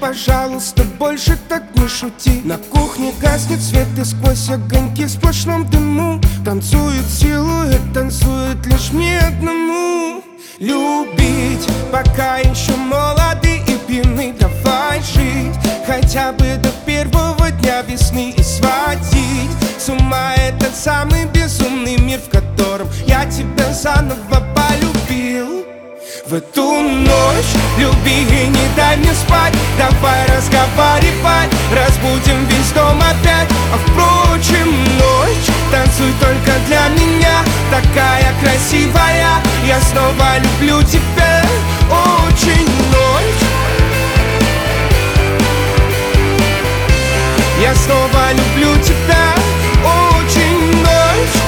пожалуйста, больше так не шути. На кухне гаснет свет, и сквозь огоньки в сплошном дыму танцует силуэт, танцует лишь мне одному. Любить, пока еще молоды и пьяны. Давай жить хотя бы до первого дня весны и сводить с ума этот самый безумный мир, в котором я тебя заново полюбил. В эту ночь люби и не дай мне спать. Давай разговаривать, разбудим весь дом опять. А впрочем, ночь, танцуй только для меня. Такая красивая, я снова люблю тебя. Очень ночь, я снова люблю тебя. Очень ночь.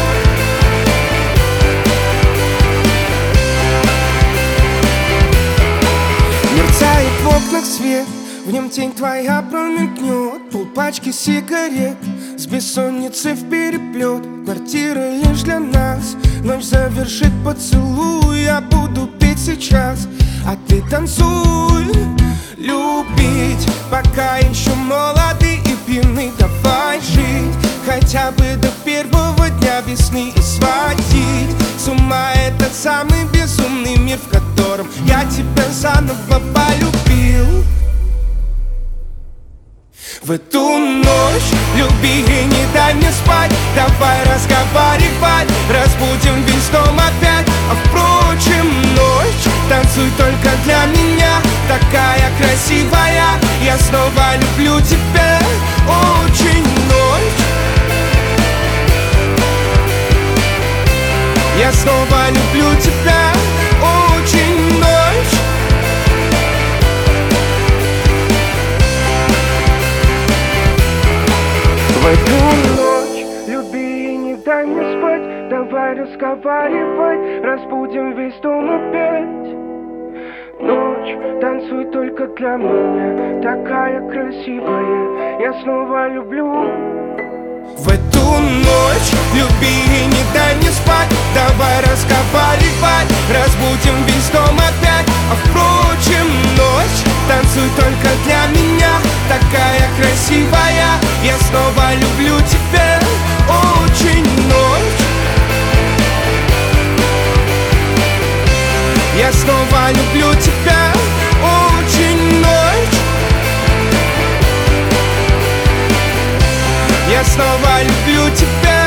Мерцает в окнах свет, в нем тень твоя промелькнет. Полпачки сигарет с бессонницей впереплет. Квартира лишь для нас, ночь завершит поцелуй. Я буду петь сейчас, а ты танцуй. Любить, пока еще молоды и пьяны. Давай жить хотя бы до первого дня весны и сводить с ума этот самый безумный мир, в котором я тебя заново полюбил. В эту ночь люби и не дай мне спать. Давай разговаривать, разбудим весь дом опять. А впрочем, ночь, танцуй только для меня. Такая красивая, я снова люблю тебя. Очень ночь, я снова люблю тебя. Очень ночь. В эту ночь люби и не дай мне спать. Давай разговаривать, разбудим весь дом опять. Ночь, танцуй только для меня. Такая красивая, я снова люблю. В эту ночь люби и не дай мне спать. Давай разговаривать, разбудим весь дом опять. А впрочем, ночь, танцуй только для меня. Такая красивая, я снова люблю тебя. Очень ночь, я снова люблю тебя. Очень ночь, я снова люблю тебя.